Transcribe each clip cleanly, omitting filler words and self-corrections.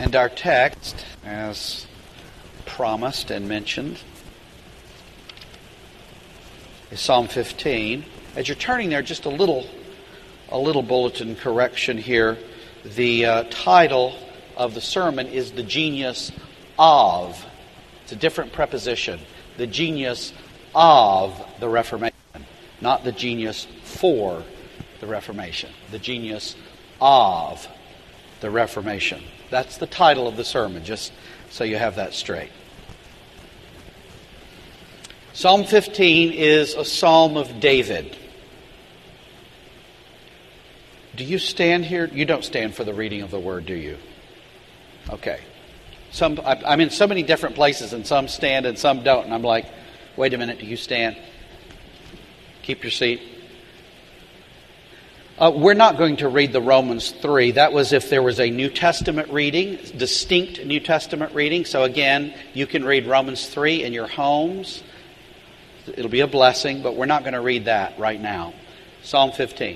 And our text, as promised and mentioned, is Psalm 15. As you're turning there, just a little bulletin correction here. The title of the sermon is The Genius of. It's a different preposition. The genius of the Reformation. Not the genius for the Reformation. The genius of the Reformation. That's the title of the sermon, just so you have that straight. Psalm 15 is a psalm of David. Do you stand here? You don't stand for the reading of the word, do you? Okay. I'm in so many different places, and some stand and some don't. And I'm like, wait a minute, do you stand? Keep your seat. We're not going to read the Romans 3. That was if there was a New Testament reading, distinct New Testament reading. So again, you can read Romans 3 in your homes. It'll be a blessing, but we're not going to read that right now. Psalm 15.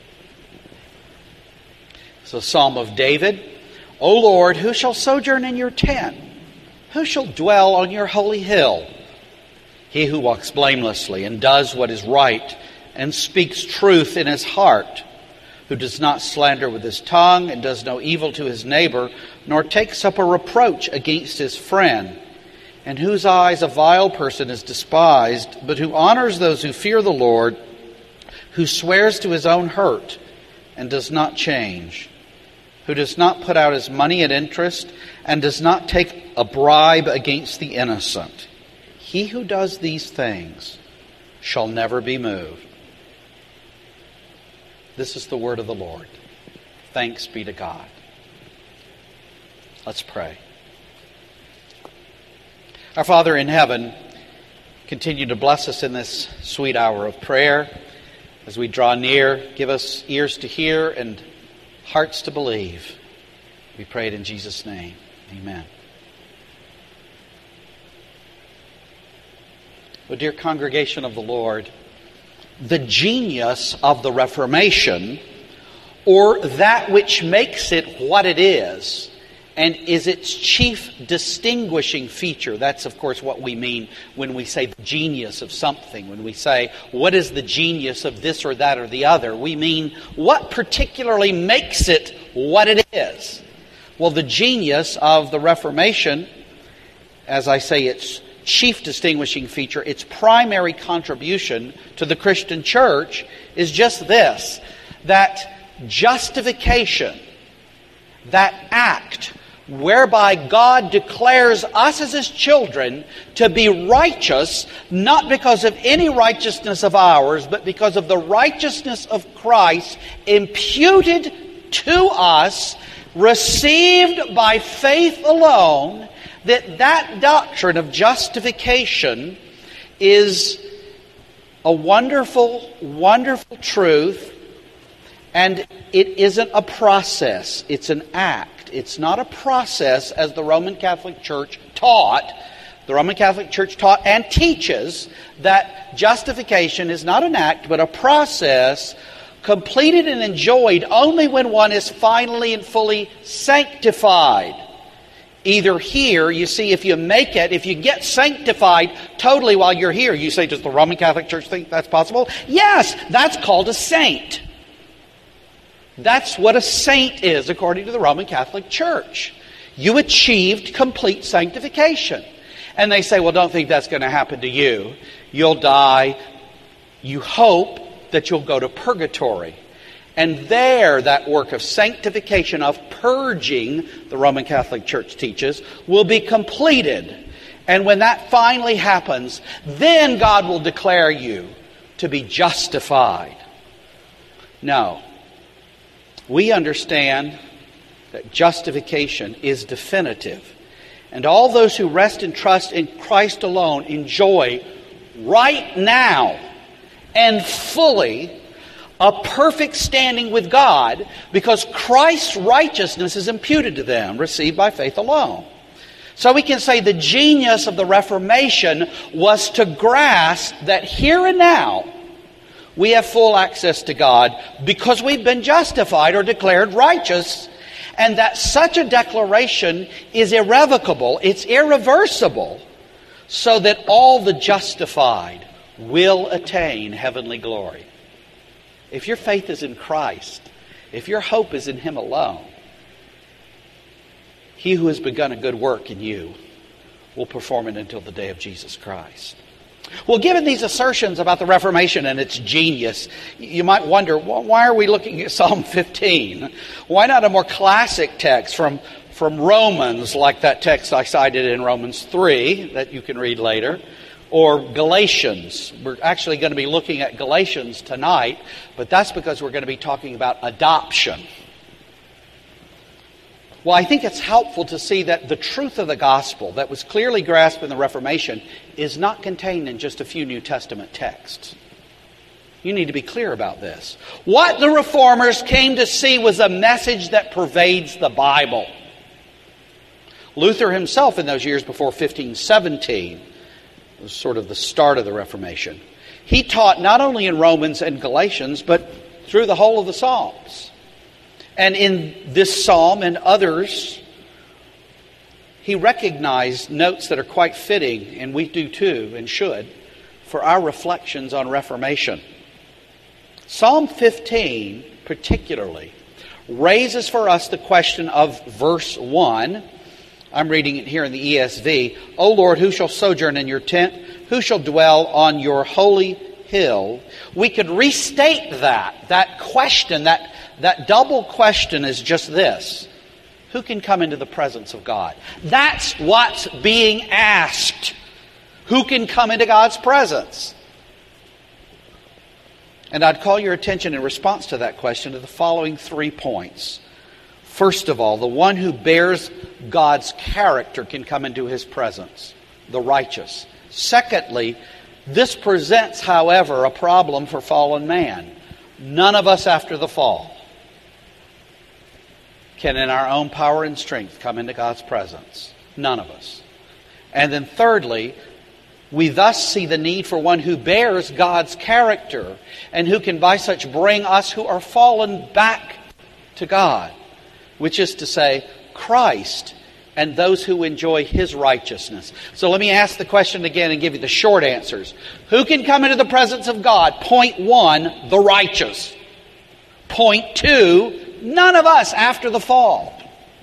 It's a psalm of David. O Lord, who shall sojourn in your tent? Who shall dwell on your holy hill? He who walks blamelessly and does what is right and speaks truth in his heart, who does not slander with his tongue and does no evil to his neighbor, nor takes up a reproach against his friend, in whose eyes a vile person is despised, but who honors those who fear the Lord, who swears to his own hurt and does not change, who does not put out his money at interest and does not take a bribe against the innocent. He who does these things shall never be moved. This is the word of the Lord. Thanks be to God. Let's pray. Our Father in heaven, continue to bless us in this sweet hour of prayer. As we draw near, give us ears to hear and hearts to believe. We pray it in Jesus' name. Amen. Oh, dear congregation of the Lord, the genius of the Reformation, or that which makes it what it is, and is its chief distinguishing feature. That's, of course, what we mean when we say the genius of something. When we say, what is the genius of this or that or the other? We mean, what particularly makes it what it is? Well, the genius of the Reformation, as I say, its chief distinguishing feature, its primary contribution to the Christian church is just this, that justification, that act whereby God declares us as His children to be righteous, not because of any righteousness of ours, but because of the righteousness of Christ imputed to us, received by faith alone, that doctrine of justification is a wonderful, wonderful truth, and it isn't a process, it's an act. It's not a process as the Roman Catholic Church taught. The Roman Catholic Church taught and teaches that justification is not an act, but a process completed and enjoyed only when one is finally and fully sanctified. Either here, you see, if you get sanctified totally while you're here, you say, does the Roman Catholic Church think that's possible? Yes, that's called a saint. That's what a saint is according to the Roman Catholic Church. You achieved complete sanctification. And they say, well, don't think that's going to happen to you. You'll die. You hope that you'll go to purgatory. And there, that work of sanctification, of purging, the Roman Catholic Church teaches, will be completed. And when that finally happens, then God will declare you to be justified. No. We understand that justification is definitive. And all those who rest and trust in Christ alone enjoy right now and fully a perfect standing with God, because Christ's righteousness is imputed to them, received by faith alone. So we can say the genius of the Reformation was to grasp that here and now we have full access to God because we've been justified or declared righteous, and that such a declaration is irrevocable, it's irreversible, so that all the justified will attain heavenly glory. If your faith is in Christ, if your hope is in Him alone, He who has begun a good work in you will perform it until the day of Jesus Christ. Well, given these assertions about the Reformation and its genius, you might wonder, well, why are we looking at Psalm 15? Why not a more classic text from Romans, like that text I cited in Romans 3 that you can read later, or Galatians? We're actually going to be looking at Galatians tonight, but that's because we're going to be talking about adoption. Well, I think it's helpful to see that the truth of the gospel that was clearly grasped in the Reformation is not contained in just a few New Testament texts. You need to be clear about this. What the Reformers came to see was a message that pervades the Bible. Luther himself, in those years before 1517, was sort of the start of the Reformation. He taught not only in Romans and Galatians, but through the whole of the Psalms. And in this psalm and others, he recognized notes that are quite fitting, and we do too, and should, for our reflections on Reformation. Psalm 15, particularly, raises for us the question of verse 1. I'm reading it here in the ESV. O Lord, who shall sojourn in your tent? Who shall dwell on your holy hill? We could restate that question, that double question is just this. Who can come into the presence of God? That's what's being asked. Who can come into God's presence? And I'd call your attention in response to that question to the following 3 points. First of all, the one who bears God's character can come into His presence, the righteous. Secondly, this presents, however, a problem for fallen man. None of us after the fall can in our own power and strength come into God's presence. None of us. And then thirdly, we thus see the need for one who bears God's character and who can by such bring us who are fallen back to God, which is to say, Christ and those who enjoy His righteousness. So let me ask the question again and give you the short answers. Who can come into the presence of God? Point 1, the righteous. Point 2, none of us after the fall.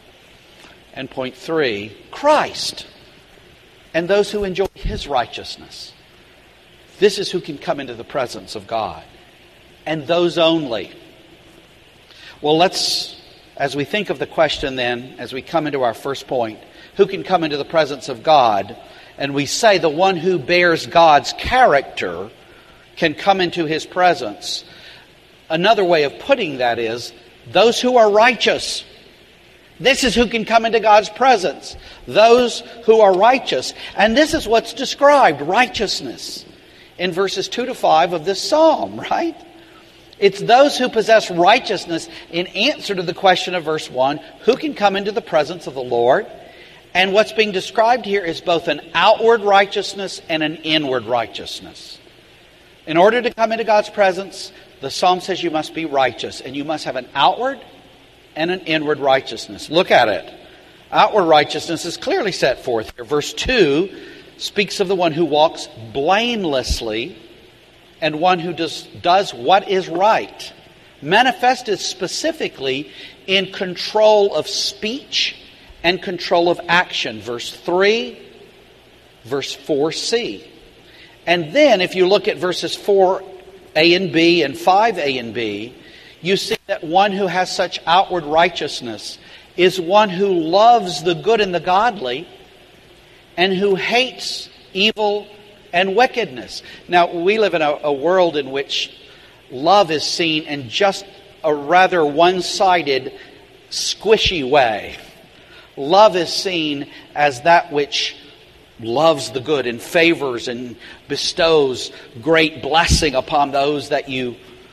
And point 3, Christ and those who enjoy His righteousness. This is who can come into the presence of God. And those only. Well, as we think of the question then, as we come into our first point, who can come into the presence of God? And we say the one who bears God's character can come into His presence. Another way of putting that is, those who are righteous. This is who can come into God's presence. Those who are righteous. And this is what's described, righteousness, in verses 2 to 5 of this psalm, right? It's those who possess righteousness in answer to the question of verse 1, who can come into the presence of the Lord? And what's being described here is both an outward righteousness and an inward righteousness. In order to come into God's presence, the psalm says you must be righteous, and you must have an outward and an inward righteousness. Look at it. Outward righteousness is clearly set forth here. Verse 2 speaks of the one who walks blamelessly and one who does what is right. Manifested specifically in control of speech and control of action. Verse 3, verse 4c. And then if you look at verses 4a and b and 5a and b, you see that one who has such outward righteousness is one who loves the good and the godly and who hates evil and wickedness. Now, we live in a world in which love is seen in just a rather one-sided, squishy way. Love is seen as that which loves the good and favors and bestows great blessing upon those that you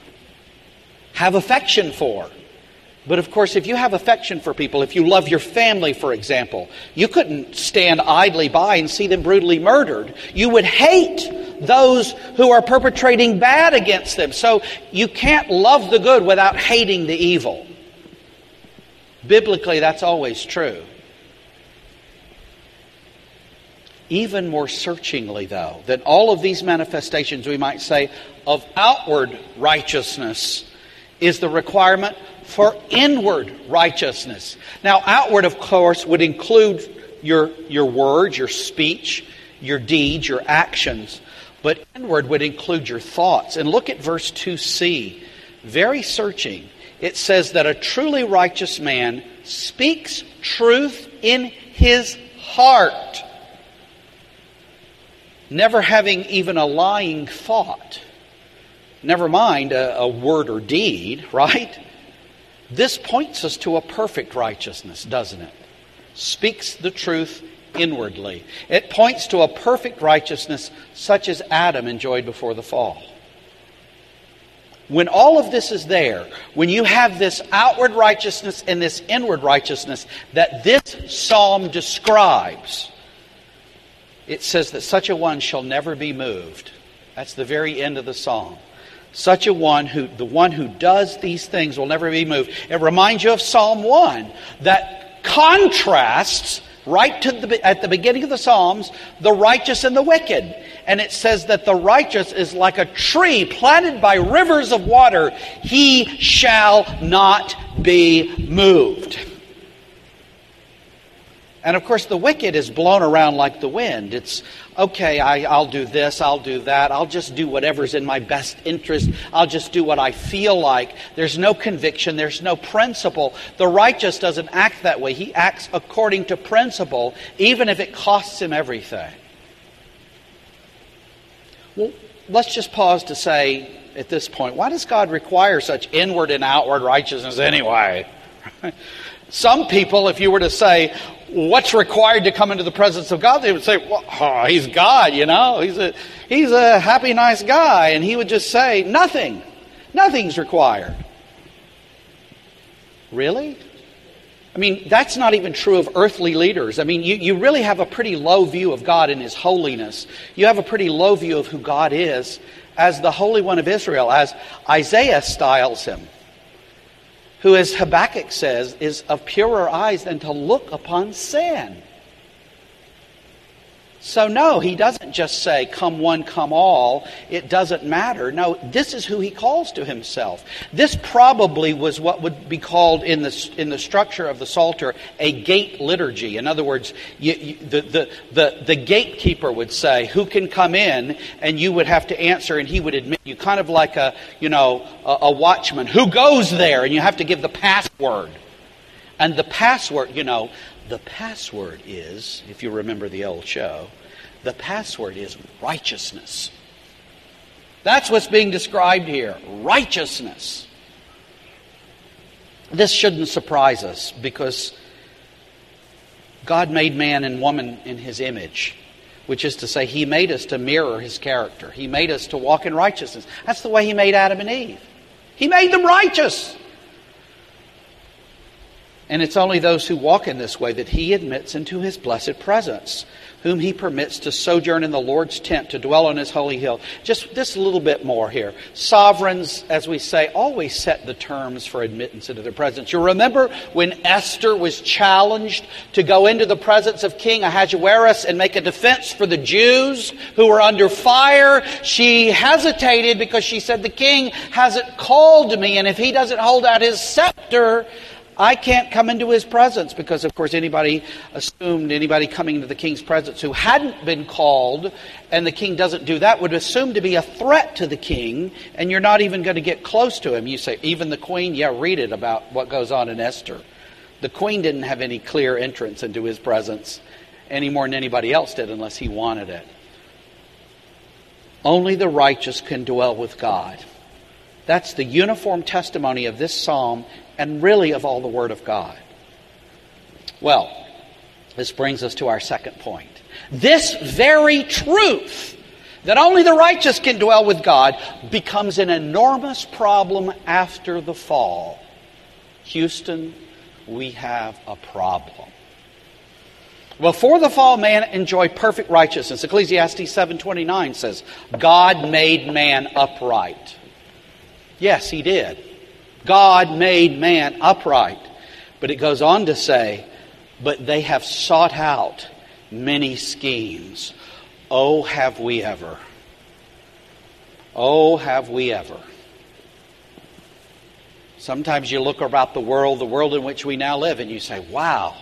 have affection for. But of course, if you have affection for people, if you love your family, for example, you couldn't stand idly by and see them brutally murdered. You would hate those who are perpetrating bad against them. So you can't love the good without hating the evil. Biblically, that's always true. Even more searchingly, though, than all of these manifestations, we might say, of outward righteousness is the requirement for inward righteousness. Now, outward, of course, would include your words, your speech, your deeds, your actions. But inward would include your thoughts. And look at verse 2c. Very searching. It says that a truly righteous man speaks truth in his heart, never having even a lying thought. Never mind a word or deed, right? This points us to a perfect righteousness, doesn't it? Speaks the truth inwardly. It points to a perfect righteousness such as Adam enjoyed before the fall. When all of this is there, when you have this outward righteousness and this inward righteousness that this psalm describes, it says that such a one shall never be moved. That's the very end of the psalm. Such a one the one who does these things will never be moved. It reminds you of Psalm 1 that contrasts right at the beginning of the Psalms, the righteous and the wicked. And it says that the righteous is like a tree planted by rivers of water. He shall not be moved. And of course the wicked is blown around like the wind. It's, okay, I'll do this, I'll do that. I'll just do whatever's in my best interest. I'll just do what I feel like. There's no conviction. There's no principle. The righteous doesn't act that way. He acts according to principle, even if it costs him everything. Well, let's just pause to say at this point, why does God require such inward and outward righteousness anyway? Some people, if you were to say, what's required to come into the presence of God? They would say, well, oh, he's God, you know. He's a happy, nice guy. And he would just say, nothing. Nothing's required. Really? I mean, that's not even true of earthly leaders. I mean, you really have a pretty low view of God in His holiness. You have a pretty low view of who God is as the Holy One of Israel, as Isaiah styles Him, who, as Habakkuk says, is of purer eyes than to look upon sin. So no, He doesn't just say, come one, come all. It doesn't matter. No, this is who He calls to Himself. This probably was what would be called in the structure of the Psalter a gate liturgy. In other words, the gatekeeper would say, who can come in? And you would have to answer, and he would admit you, kind of like a watchman. Who goes there? And you have to give the password. And the password, the password is, if you remember the old show, the password is righteousness. That's what's being described here. Righteousness. This shouldn't surprise us because God made man and woman in His image, which is to say He made us to mirror His character. He made us to walk in righteousness. That's the way He made Adam and Eve. He made them righteous. And it's only those who walk in this way that He admits into His blessed presence, whom He permits to sojourn in the Lord's tent, to dwell on His holy hill. Just a little bit more here. Sovereigns, as we say, always set the terms for admittance into their presence. You remember when Esther was challenged to go into the presence of King Ahasuerus and make a defense for the Jews who were under fire? She hesitated because she said, the king hasn't called me, and if he doesn't hold out his scepter, I can't come into his presence. Because, of course, anybody coming into the king's presence who hadn't been called, and the king doesn't do that, would assume to be a threat to the king, and you're not even going to get close to him. You say, even the queen? Yeah, read it about what goes on in Esther. The queen didn't have any clear entrance into his presence any more than anybody else did unless he wanted it. Only the righteous can dwell with God. That's the uniform testimony of this psalm and really of all the Word of God. Well, this brings us to our second point. This very truth, that only the righteous can dwell with God, becomes an enormous problem after the fall. Houston, we have a problem. Before the fall, man enjoyed perfect righteousness. Ecclesiastes 7:29 says, God made man upright. Yes, He did. God made man upright. But it goes on to say, but they have sought out many schemes. Oh, have we ever. Oh, have we ever. Sometimes you look about the world in which we now live, and you say, wow,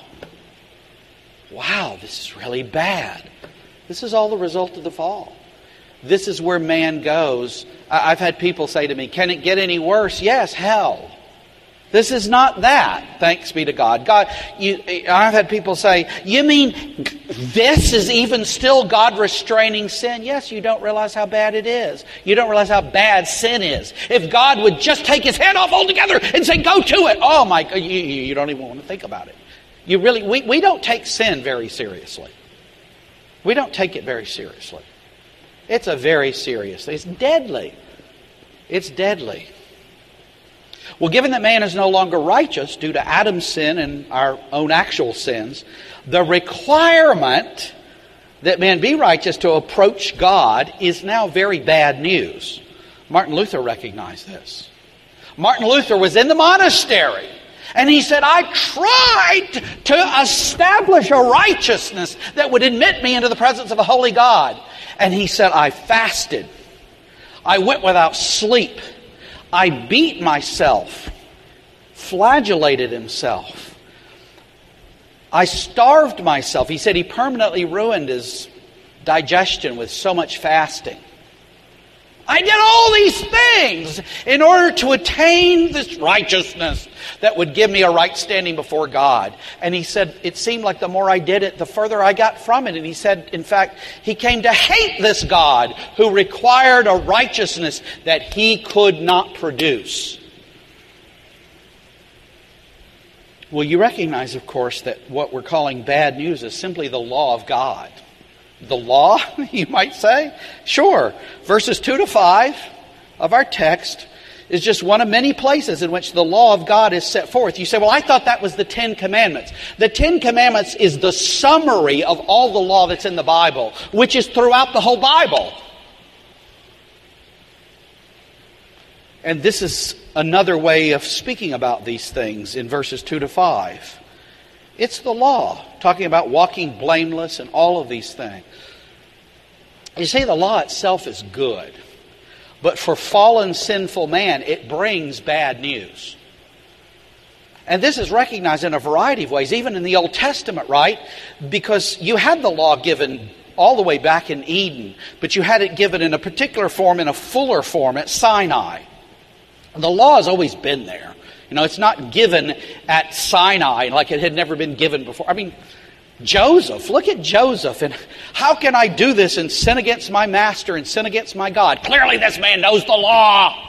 this is really bad. This is all the result of the fall. This is where man goes. I've had people say to me, can it get any worse? Yes, hell. This is not that, thanks be to God. I've had people say, you mean this is even still God restraining sin? Yes, you don't realize how bad it is. You don't realize how bad sin is. If God would just take His hand off altogether and say, go to it. Oh my God, you don't even want to think about it. We don't take sin very seriously. We don't take it very seriously. It's a very serious thing. It's deadly. It's deadly. Well, given that man is no longer righteous due to Adam's sin and our own actual sins, the requirement that man be righteous to approach God is now very bad news. Martin Luther recognized this. Martin Luther was in the monastery, and he said, I tried to establish a righteousness that would admit me into the presence of a holy God. And he said, I fasted. I went without sleep. I beat myself, flagellated himself. I starved myself. He said he permanently ruined his digestion with so much fasting. I did all these things in order to attain this righteousness that would give me a right standing before God. And he said, it seemed like the more I did it, the further I got from it. And he said, in fact, he came to hate this God who required a righteousness that he could not produce. Well, you recognize, of course, that what we're calling bad news is simply the law of God. The law, you might say? Sure. Verses 2 to 5 of our text is just one of many places in which the law of God is set forth. You say, well, I thought that was the Ten Commandments. The Ten Commandments is the summary of all the law that's in the Bible, which is throughout the whole Bible. And this is another way of speaking about these things in verses 2 to 5. It's the law, talking about walking blameless and all of these things. You see, the law itself is good. But for fallen, sinful man, it brings bad news. And this is recognized in a variety of ways, even in the Old Testament, right? Because you had the law given all the way back in Eden, but you had it given in a particular form, in a fuller form at Sinai. The law has always been there. You know, it's not given at Sinai like it had never been given before. I mean, Joseph, look at Joseph. And how can I do this and sin against my master and sin against my God? Clearly this man knows the law.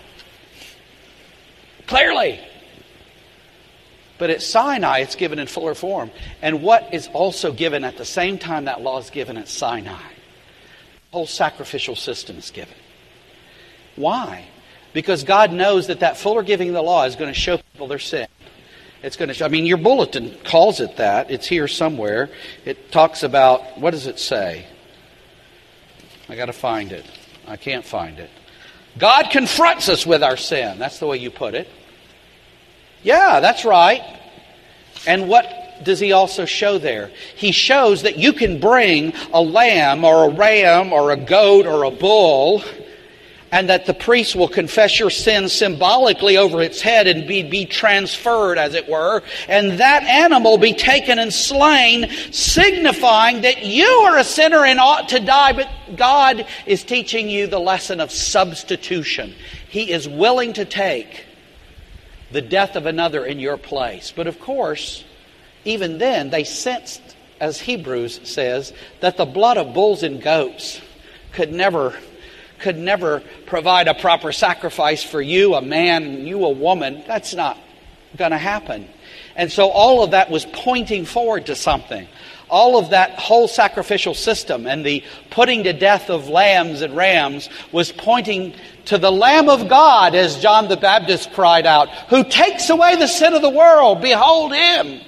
Clearly. But at Sinai, it's given in fuller form. And what is also given at the same time that law is given at Sinai? The whole sacrificial system is given. Why? Because God knows that fuller giving of the law is going to show people their sin. It's going to show, your bulletin calls it that. It's here somewhere. It talks about, what does it say? I got to find it. I can't find it. God confronts us with our sin. That's the way you put it. Yeah, that's right. And what does He also show there? He shows that you can bring a lamb or a ram or a goat or a bull, and that the priest will confess your sins symbolically over its head and be transferred, as it were. And that animal be taken and slain, signifying that you are a sinner and ought to die. But God is teaching you the lesson of substitution. He is willing to take the death of another in your place. But of course, even then, they sensed, as Hebrews says, that the blood of bulls and goats could never provide a proper sacrifice for you, a man, you, a woman. That's not going to happen. And so all of that was pointing forward to something. All of that whole sacrificial system and the putting to death of lambs and rams was pointing to the Lamb of God, as John the Baptist cried out, who takes away the sin of the world. Behold Him.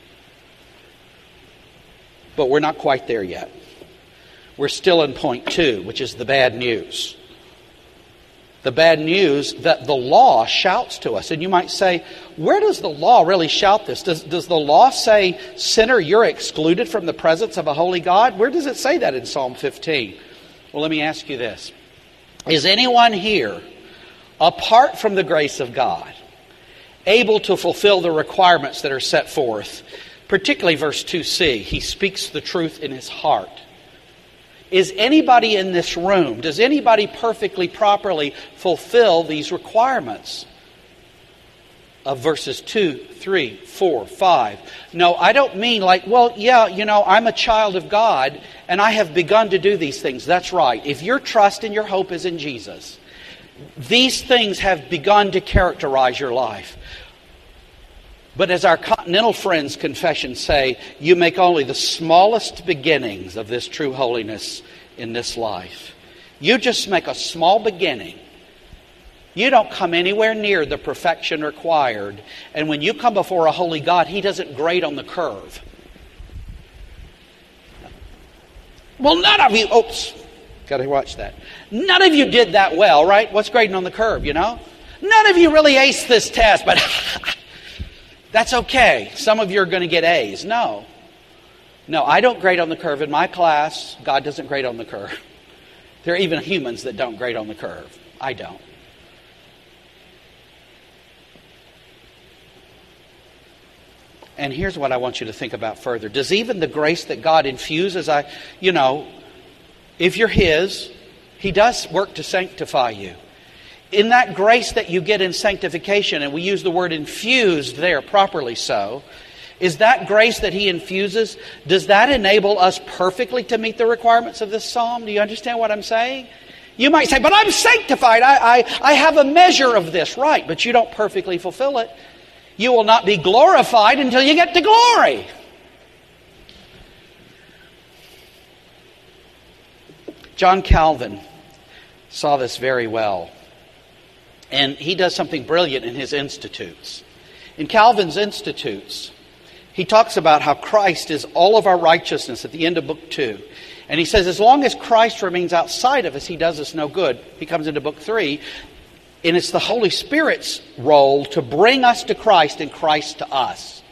But we're not quite there yet. We're still in point 2, which is the bad news. The bad news that the law shouts to us. And you might say, where does the law really shout this? Does the law say, sinner, you're excluded from the presence of a holy God? Where does it say that in Psalm 15? Well, let me ask you this. Is anyone here, apart from the grace of God, able to fulfill the requirements that are set forth? Particularly verse 2c, he speaks the truth in his heart. Is anybody in this room, does anybody perfectly, properly fulfill these requirements of verses 2, 3, 4, 5? No, I don't mean like, well, yeah, I'm a child of God and I have begun to do these things. That's right. If your trust and your hope is in Jesus, these things have begun to characterize your life. But as our continental friends' confessions say, you make only the smallest beginnings of this true holiness in this life. You just make a small beginning. You don't come anywhere near the perfection required. And when you come before a holy God, He doesn't grade on the curve. Well, none of you... Oops. Got to watch that. None of you did that well, right? What's grading on the curve, None of you really aced this test, but... That's okay. Some of you are going to get A's. No, I don't grade on the curve. In my class, God doesn't grade on the curve. There are even humans that don't grade on the curve. I don't. And here's what I want you to think about further. Does even the grace that God infuses, if you're His, He does work to sanctify you. In that grace that you get in sanctification, and we use the word infused there properly so, is that grace that He infuses, does that enable us perfectly to meet the requirements of this psalm? Do you understand what I'm saying? You might say, but I'm sanctified. I have a measure of this. Right, but you don't perfectly fulfill it. You will not be glorified until you get to glory. John Calvin saw this very well. And he does something brilliant in his Institutes. In Calvin's Institutes, he talks about how Christ is all of our righteousness at the end of Book 2. And he says as long as Christ remains outside of us, He does us no good. He comes into Book 3, and it's the Holy Spirit's role to bring us to Christ and Christ to us.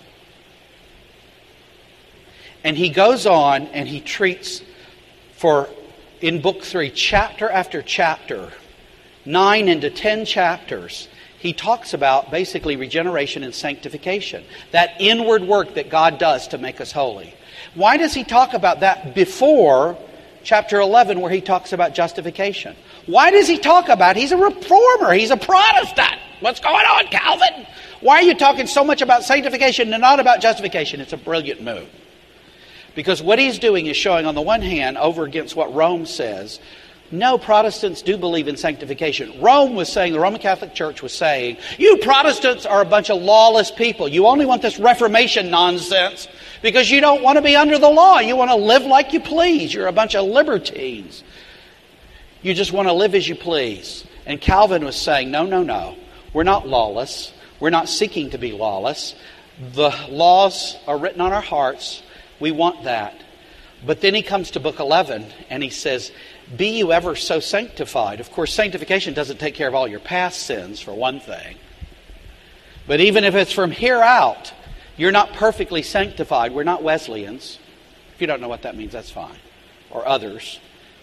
And he goes on and he treats in Book 3, chapter after chapter, 9 into 10 chapters, he talks about basically regeneration and sanctification. That inward work that God does to make us holy. Why does he talk about that before chapter 11 where he talks about justification? Why does he talk about he's a reformer, he's a Protestant? What's going on, Calvin? Why are you talking so much about sanctification and not about justification? It's a brilliant move. Because what he's doing is showing on the one hand over against what Rome says. No, Protestants do believe in sanctification. The Roman Catholic Church was saying, you Protestants are a bunch of lawless people. You only want this Reformation nonsense because you don't want to be under the law. You want to live like you please. You're a bunch of libertines. You just want to live as you please. And Calvin was saying, no. We're not lawless. We're not seeking to be lawless. The laws are written on our hearts. We want that. But then he comes to Book 11 and he says, be you ever so sanctified. Of course, sanctification doesn't take care of all your past sins, for one thing. But even if it's from here out, you're not perfectly sanctified. We're not Wesleyans. If you don't know what that means, that's fine. Or others.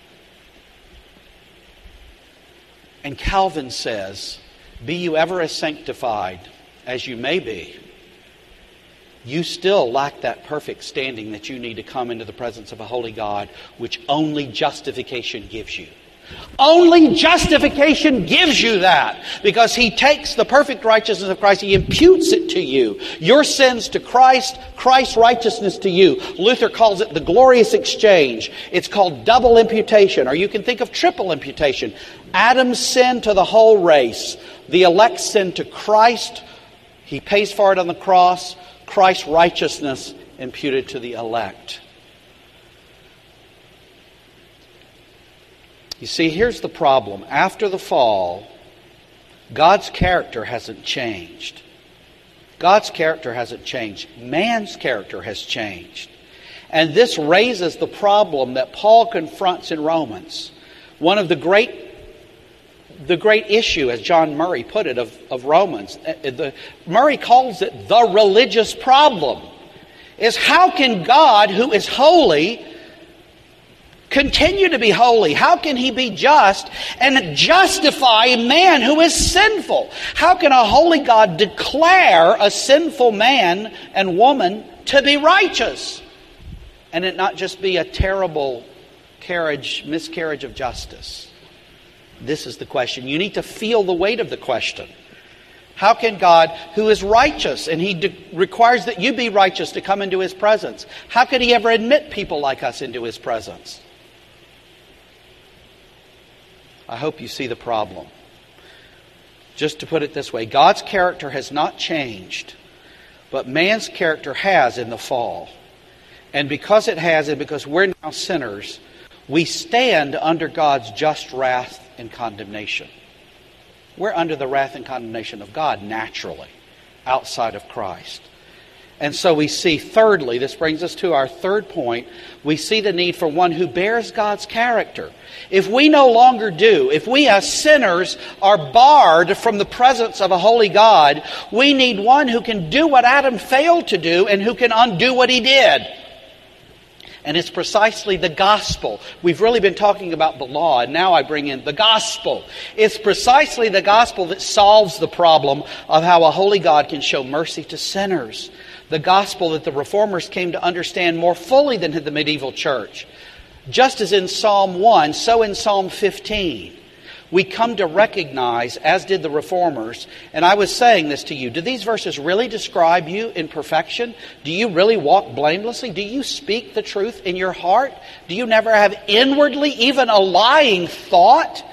And Calvin says, be you ever as sanctified as you may be, you still lack that perfect standing that you need to come into the presence of a holy God, which only justification gives you. Only justification gives you that, because He takes the perfect righteousness of Christ, He imputes it to you. Your sins to Christ, Christ's righteousness to you. Luther calls it the glorious exchange. It's called double imputation, or you can think of triple imputation. Adam's sin to the whole race. The elect's sin to Christ. He pays for it on the cross. Christ's righteousness imputed to the elect. You see, here's the problem. After the fall, God's character hasn't changed. God's character hasn't changed. Man's character has changed. And this raises the problem that Paul confronts in Romans. One of the great the great issue, as John Murray put it, of Romans. Murray calls it the religious problem. Is how can God, who is holy, continue to be holy? How can He be just and justify a man who is sinful? How can a holy God declare a sinful man and woman to be righteous? And it not just be a terrible miscarriage of justice. This is the question. You need to feel the weight of the question. How can God, who is righteous, and He requires that you be righteous to come into His presence, how could He ever admit people like us into His presence? I hope you see the problem. Just to put it this way, God's character has not changed, but man's character has in the fall. And because it has, and because we're now sinners, we stand under God's just wrath and condemnation. We're under the wrath and condemnation of God naturally, outside of Christ. And so we see, thirdly, this brings us to our third point, we see the need for one who bears God's character. If we no longer do, if we as sinners are barred from the presence of a holy God, we need one who can do what Adam failed to do and who can undo what he did. And it's precisely the gospel. We've really been talking about the law, and now I bring in the gospel. It's precisely the gospel that solves the problem of how a holy God can show mercy to sinners. The gospel that the Reformers came to understand more fully than the medieval church. Just as in Psalm 1, so in Psalm 15. We come to recognize, as did the Reformers, and I was saying this to you, do these verses really describe you in perfection? Do you really walk blamelessly? Do you speak the truth in your heart? Do you never have inwardly even a lying thought?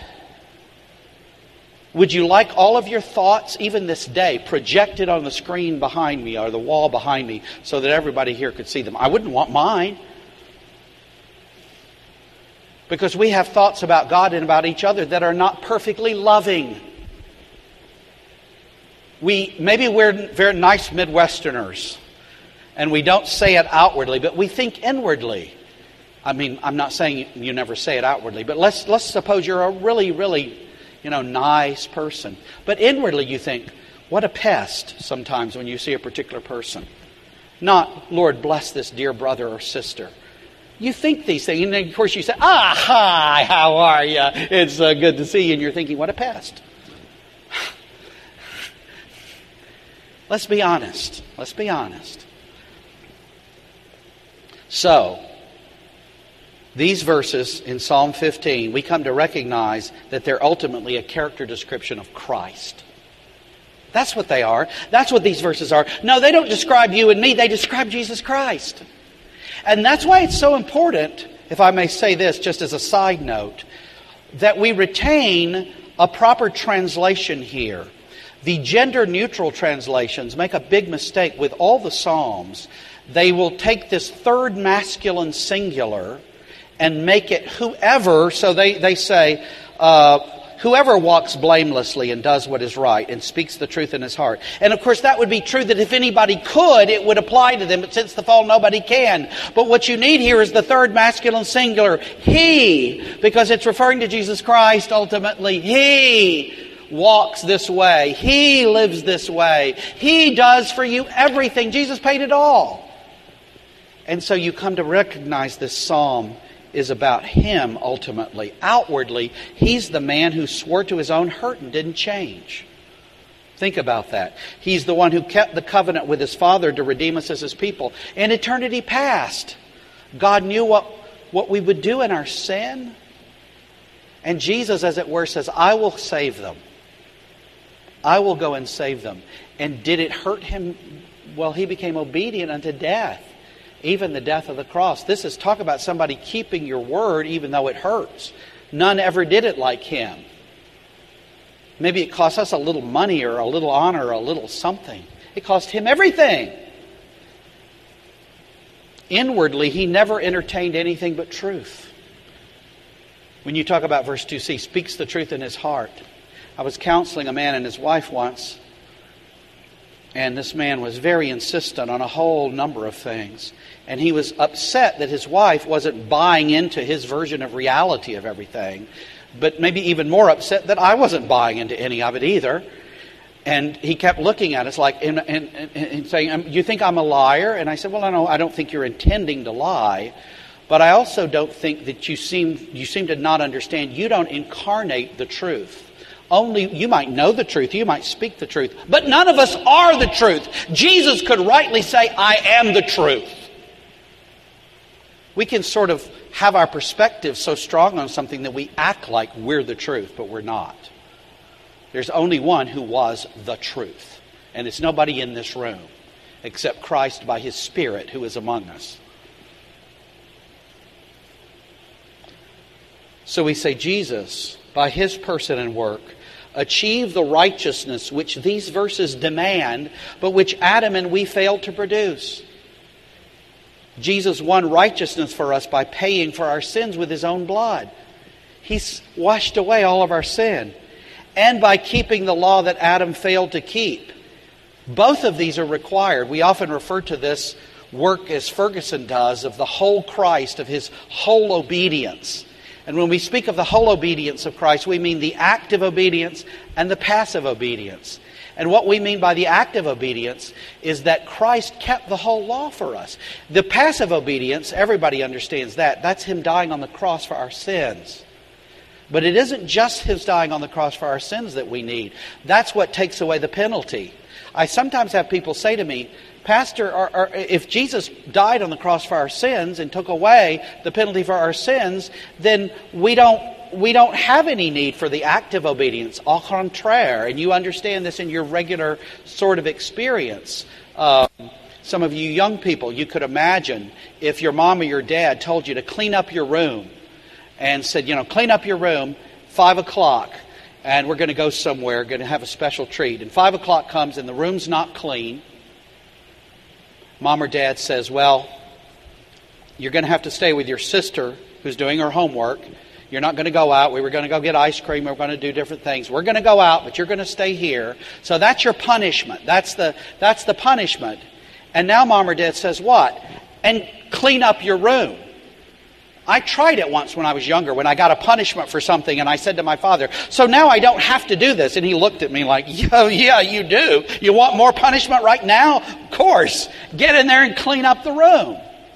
Would you like all of your thoughts, even this day, projected on the screen behind me or the wall behind me so that everybody here could see them? I wouldn't want mine. Because we have thoughts about God and about each other that are not perfectly loving. Maybe we're very nice Midwesterners, and we don't say it outwardly, but we think inwardly. I mean, I'm not saying you never say it outwardly, but let's suppose you're a really, really, nice person. But inwardly you think, what a pest sometimes when you see a particular person. Not, Lord, bless this dear brother or sister. You think these things, and then of course you say, hi, how are you? It's good to see you. And you're thinking, what a pest. Let's be honest. Let's be honest. So, these verses in Psalm 15, we come to recognize that they're ultimately a character description of Christ. That's what they are. That's what these verses are. No, they don't describe you and me. They describe Jesus Christ. And that's why it's so important, if I may say this just as a side note, that we retain a proper translation here. The gender-neutral translations make a big mistake with all the Psalms. They will take this third masculine singular and make it whoever, so they say, whoever walks blamelessly and does what is right and speaks the truth in his heart. And of course that would be true that if anybody could, it would apply to them. But since the fall, nobody can. But what you need here is the third masculine singular. He, because it's referring to Jesus Christ ultimately. He walks this way. He lives this way. He does for you everything. Jesus paid it all. And so you come to recognize this psalm is about Him ultimately. Outwardly, He's the man who swore to His own hurt and didn't change. Think about that. He's the one who kept the covenant with His Father to redeem us as His people. In eternity past, God knew what we would do in our sin. And Jesus, as it were, says, I will save them. I will go and save them. And did it hurt Him? Well, He became obedient unto death. Even the death of the cross. This is talk about somebody keeping your word even though it hurts. None ever did it like Him. Maybe it cost us a little money or a little honor or a little something. It cost Him everything. Inwardly, He never entertained anything but truth. When you talk about verse 2c, speaks the truth in his heart. I was counseling a man and his wife once. And this man was very insistent on a whole number of things. And he was upset that his wife wasn't buying into his version of reality of everything. but maybe even more upset that I wasn't buying into any of it either. And he kept looking at us like and saying, "You think I'm a liar?" And I said, "Well, no, I don't think you're intending to lie. But I also don't think that you seem to not understand. You don't incarnate the truth. Only you might know the truth, you might speak the truth, but none of us are the truth. Jesus could rightly say, 'I am the truth.'" We can sort of have our perspective so strong on something that we act like we're the truth, but we're not. There's only one who was the truth, and it's nobody in this room except Christ by His Spirit who is among us. So we say Jesus, by His person and work, achieved the righteousness which these verses demand, but which Adam and we failed to produce. Jesus won righteousness for us by paying for our sins with His own blood. He's washed away all of our sin. And by keeping the law that Adam failed to keep. Both of these are required. We often refer to this work, as Ferguson does, of the whole Christ, of His whole obedience. And when we speak of the whole obedience of Christ, we mean the active obedience and the passive obedience. And what we mean by the active obedience is that Christ kept the whole law for us. The passive obedience, everybody understands that. That's Him dying on the cross for our sins. But it isn't just His dying on the cross for our sins that we need. That's what takes away the penalty. I sometimes have people say to me, "Pastor, if Jesus died on the cross for our sins and took away the penalty for our sins, then we don't have any need for the active obedience. Au contraire." And you understand this in your regular sort of experience. Some of you young people, you could imagine if your mom or your dad told you to clean up your room and said, "Clean up your room, 5 o'clock, and we're going to go somewhere, going to have a special treat." And 5 o'clock comes and the room's not clean. Mom or dad says, "Well, you're going to have to stay with your sister who's doing her homework. You're not going to go out. We were going to go get ice cream. We're going to do different things. We're going to go out, but you're going to stay here." So that's your punishment. That's the punishment. And now mom or dad says, "What? And clean up your room." I tried it once when I was younger, when I got a punishment for something, and I said to my father, "So now I don't have to do this." And he looked at me like, yeah, you do. You want more punishment right now? Of course. Get in there and clean up the room.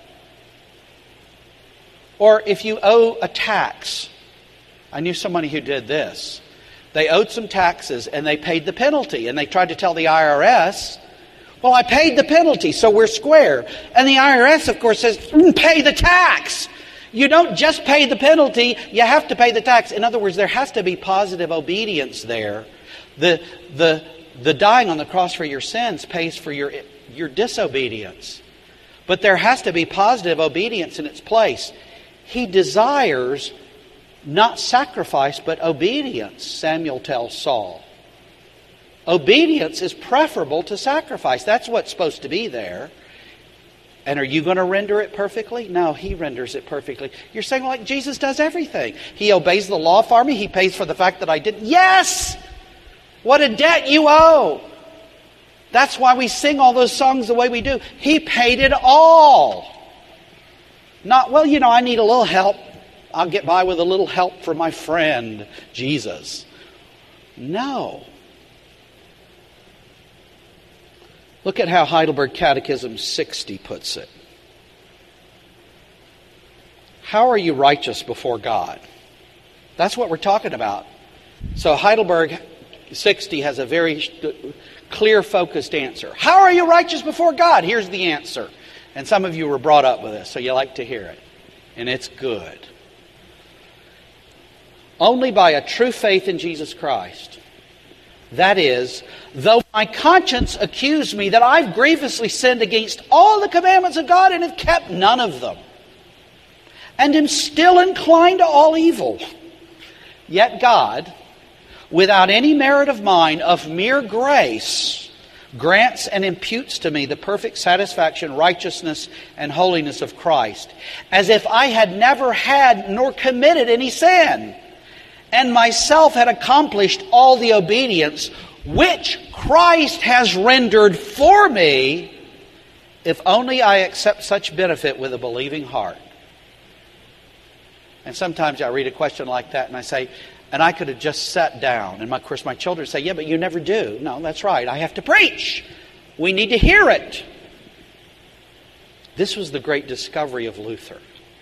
Or if you owe a tax. I knew somebody who did this. They owed some taxes and they paid the penalty. And they tried to tell the IRS, "Well, I paid the penalty, so we're square." And the IRS, of course, says, "Pay the tax." You don't just pay the penalty, you have to pay the tax. In other words, there has to be positive obedience there. The dying on the cross for your sins pays for your disobedience. But there has to be positive obedience in its place. He desires not sacrifice, but obedience, Samuel tells Saul. Obedience is preferable to sacrifice. That's what's supposed to be there. And are you going to render it perfectly? No, He renders it perfectly. You're saying, like, Jesus does everything. He obeys the law for me. He pays for the fact that I didn't. Yes! What a debt you owe. That's why we sing all those songs the way we do. He paid it all. Not, "Well, I need a little help. I'll get by with a little help from my friend, Jesus." No. Look at how Heidelberg Catechism 60 puts it. How are you righteous before God? That's what we're talking about. So Heidelberg 60 has a very clear, focused answer. How are you righteous before God? Here's the answer. And some of you were brought up with this, so you like to hear it. And it's good. Only by a true faith in Jesus Christ. That is, though my conscience accuse me that I've grievously sinned against all the commandments of God and have kept none of them, and am still inclined to all evil, yet God, without any merit of mine, of mere grace, grants and imputes to me the perfect satisfaction, righteousness, and holiness of Christ, as if I had never had nor committed any sin, and myself had accomplished all the obedience which Christ has rendered for me, if only I accept such benefit with a believing heart. And sometimes I read a question like that and I say, and I could have just sat down. And of course my children say, yeah, but you never do. No, that's right. I have to preach. We need to hear it. This was the great discovery of Luther.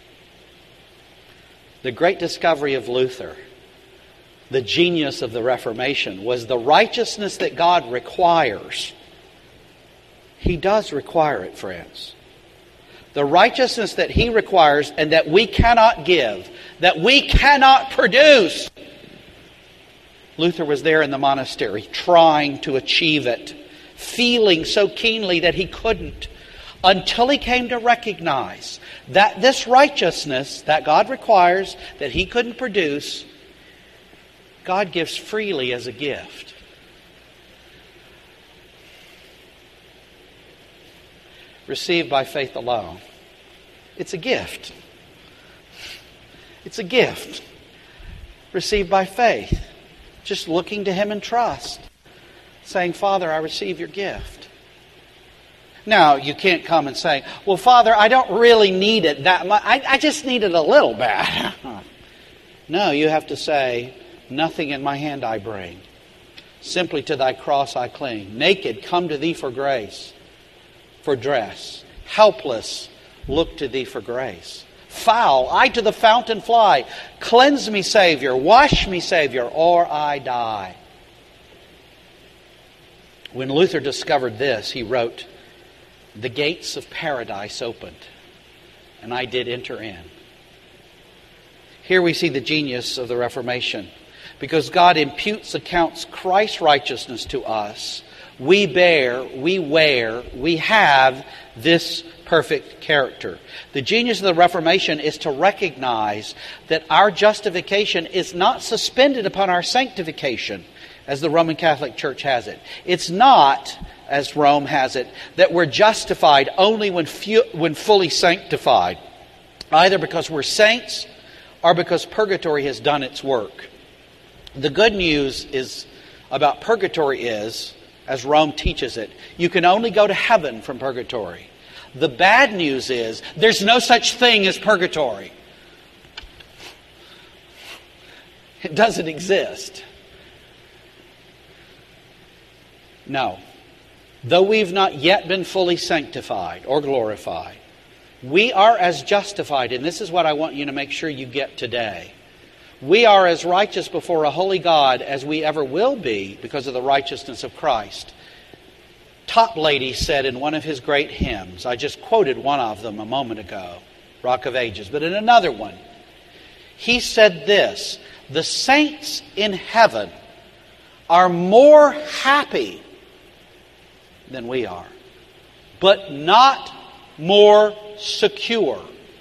The great discovery of Luther, the genius of the Reformation, was the righteousness that God requires. He does require it, friends. The righteousness that He requires and that we cannot give, that we cannot produce. Luther was there in the monastery trying to achieve it, feeling so keenly that he couldn't, until he came to recognize that this righteousness that God requires, that he couldn't produce, God gives freely as a gift. Received by faith alone. It's a gift. It's a gift. Received by faith. Just looking to Him in trust. Saying, Father, I receive your gift. Now, you can't come and say, well, Father, I don't really need it that much. I just need it a little bit. No, you have to say, nothing in my hand I bring. Simply to thy cross I cling. Naked, come to thee for grace. For dress. Helpless, look to thee for grace. Foul, I to the fountain fly. Cleanse me, Savior. Wash me, Savior, or I die. When Luther discovered this, he wrote, the gates of paradise opened, and I did enter in. Here we see the genius of the Reformation. Because God accounts Christ's righteousness to us, we bear, we wear, we have this perfect character. The genius of the Reformation is to recognize that our justification is not suspended upon our sanctification, as the Roman Catholic Church has it. It's not, as Rome has it, that we're justified only when fully sanctified, either because we're saints or because purgatory has done its work. The good news is about purgatory is, as Rome teaches it, you can only go to heaven from purgatory. The bad news is there's no such thing as purgatory. It doesn't exist. No. Though we've not yet been fully sanctified or glorified, we are as justified, and this is what I want you to make sure you get today. We are as righteous before a holy God as we ever will be because of the righteousness of Christ. Toplady said in one of his great hymns, I just quoted one of them a moment ago, Rock of Ages, but in another one, he said this, the saints in heaven are more happy than we are, but not more secure.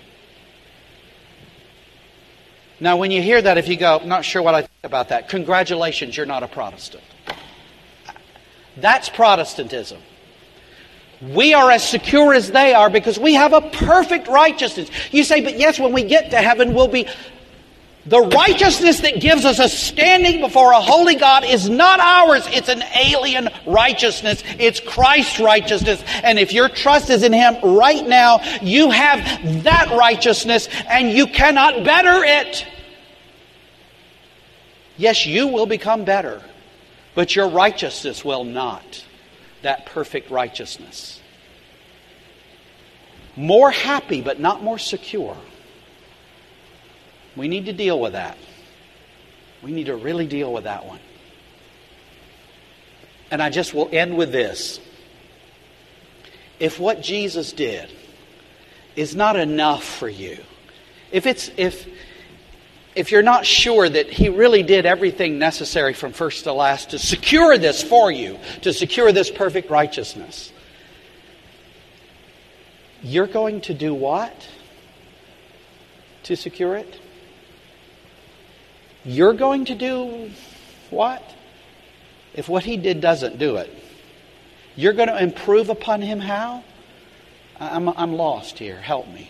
Now, when you hear that, if you go, I'm not sure what I think about that, congratulations, you're not a Protestant. That's Protestantism. We are as secure as they are because we have a perfect righteousness. You say, but yes, when we get to heaven, we'll be... The righteousness that gives us a standing before a holy God is not ours. It's an alien righteousness. It's Christ's righteousness. And if your trust is in Him right now, you have that righteousness and you cannot better it. Yes, you will become better, but your righteousness will not. That perfect righteousness. More happy, but not more secure. We need to deal with that. We need to really deal with that one. And I just will end with this. If what Jesus did is not enough for you, if you're not sure that He really did everything necessary from first to last to secure this for you, to secure this perfect righteousness, you're going to do what to secure it? You're going to do what? If what He did doesn't do it. You're going to improve upon Him how? I'm lost here. Help me.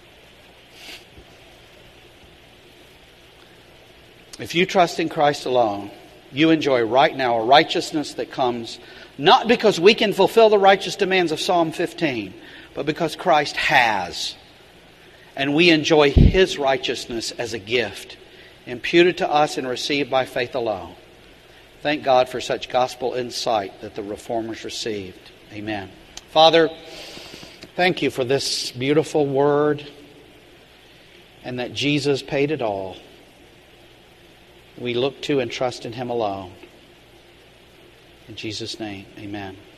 If you trust in Christ alone, you enjoy right now a righteousness that comes not because we can fulfill the righteous demands of Psalm 15, but because Christ has. and we enjoy His righteousness as a gift, imputed to us and received by faith alone. Thank God for such gospel insight that the Reformers received. Amen. Father, thank You for this beautiful word and that Jesus paid it all. We look to and trust in Him alone. In Jesus' name, amen.